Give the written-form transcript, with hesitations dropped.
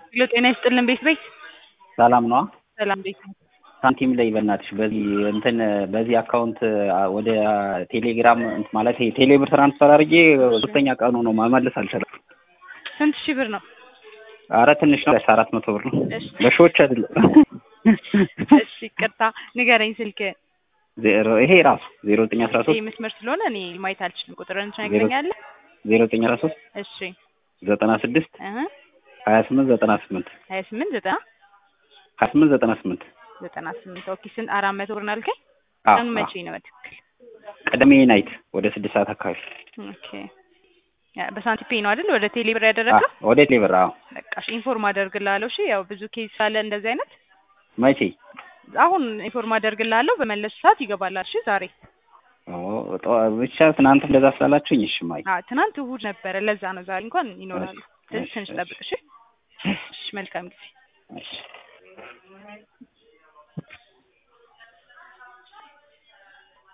ጤና ይስጥልን ቤት ሰላም ነው። ሰላም ቤት ሳንቲም ላይ በእናትሽ በዚህ አካውንት ወደ ቴሌግራም ማለት ቴሌብር ትራንስፈር አድርጌ ሶስተኛ ቀኑ ነው መመለስ አልቻለም። ስንት ሺህ ብር ነው? ኧረ ትንሽ ነው 400 ብር ነው። እሺ በሺዎች አይደለም። እሺ ይቅርታ ንገረኝ ስልክ ይሄ ራሱ 0913 ይሄ መስመር ስለሆነ እኔ ማየት አልችልም። ቁጥሩን ትነግረኛለህ? 0913 እሺ 96 28 98 98 ኦኬ። ስንት 400 ብር ነው አልከኝ? ቀኑ መቼ ነው በትክክል? ቅዳሜ ናይት ወደ 6 ሰዓት አካባቢ። ኦኬ በሳንቲም ፔይ ነው አይደል? ወደ ቴሌብር ያደረገው? ወደ ቴሌብር። አዎ በቃ እሺ ኢንፎርም አደርግልሃለሁ። እሺ ያው ብዙ ኬዝ ሳለ እንደዚህ አይነት መቼ? አሁን ኢንፎርም አደርግልሃለሁ። በመለስ ሰዓት ይገባላል። እሺ ዛሬ ብቻ ትናንት እንደዛ ስላላችሁኝ እሺ ማይ ትናንት እሑድ ነበረ ለዛ ነው። ዛሬ እንኳን ይኖራሉ። ትንሽ ጠብቅ እሺ። እሺ መልካም ጊዜ። እሺ